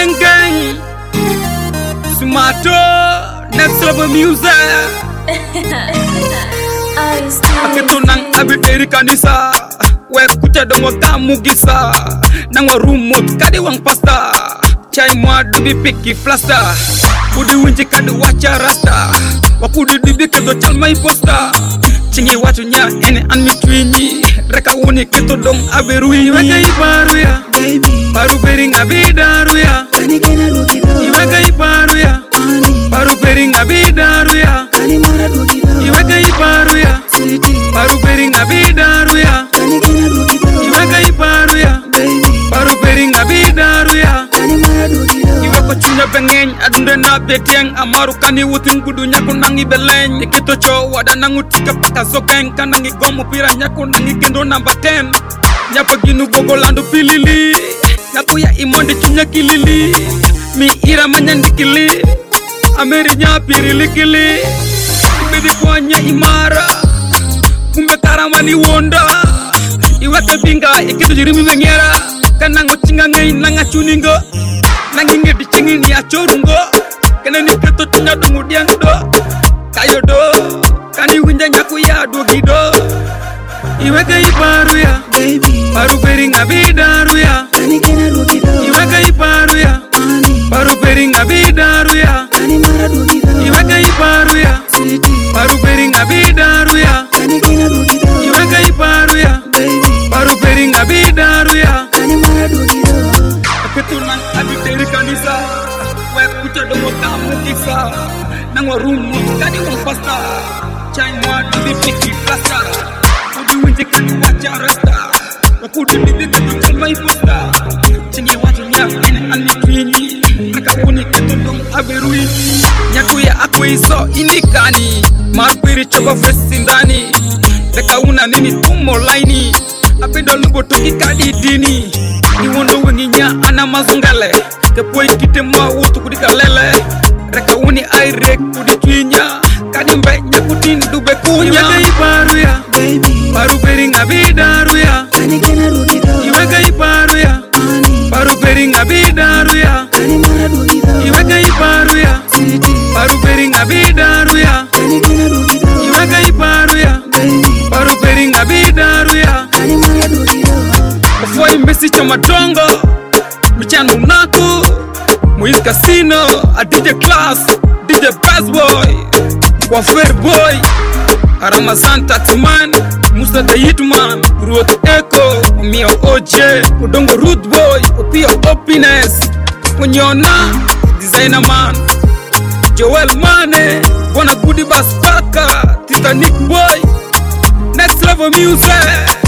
Gang gang Sumato Next Level Music Aketunang abideri kanisa we kucha dongo tamu gisa nangwa rumot kadi wang pasta chai mwa dubi piki flasta Kudi winji kadi wacha rasta Wakudi dibi kedo chalmai posta Chingi watu nya ene anmi twinyi Reka wuni keto dong aberui Iweka iparu ya Paru bering abidaru ya Iweka iparu ya Paru bering abidaru ya Iweka iparu ya Paru bering abidaru ya Iweka iparu ya Paru bering abidaru ya Iweko chunya bengeng adunde na betieng Amaru kani wutin kudu nyaku nangi beleng Ikito cho wada nangu tika paka sokeng Kanangi gomu pira nyaku nangi kendo namba 10 Nyapa ginu gogo landu pilili Nyaku ya imonde chunya kilili Mi ira manyandikili Ameri nyapiri likili Bidi kwanya imara Kumbe karamani wonda Iweke binga ikitu jirimi mengera Kanangu chinga ngay nanga chuningo Nangi ngedi chingi ni achorungo Kena ni keto chunya dungu diang do Kayo do Kani winja nyaku ya dogido Iweke iparu ya Paru bering abidaru ya Iweke iparu ya Paru bering abidaru ya Iweke iparu ya Paru bering abidaru ya Iweke iparu ya Paru bering abidaru ya Ketunang abideri kanisa we kucha dongo tamu kisa Nangwa rumu kadi wang pasta Chai mwa dubi piki flasta Kudi winji kadi wacha rasta Wakudi bibi keto chalmai posta Chingi watu nya ene anmi twinyi Reka wuni keto dong aberui Nyaku ya aku iso inikani Marpiri choba fesi ndani Reka una nini tumo laini Apido lugo tuki kadi dini Iwondo wengi nya ana mazungale Kepoi kite mwa utu kudika lele Reka uni aire kudi twinya Kadi mbe nyaku tindu bekunya Iweka iparu ya Paru bering abidaru ya Iweka iparu ya Paru bering abidaru ya Iweka iparu ya Paru bering abidaru ya Iweka iparu ya Paru bering abidaru ya Ofoi mbesi choma dongo Michano naku Muiz Casino A DJ Class DJ Bass Boy Kwa Fair Boy Arama Santa Tuman Musa the Hitman Ruot Echo Omio OJ Udongo Root Boy Opio Opiness Munyona Designer Man Joel Mane Bona Goody Bass Paka Titanic Boy Next Level Music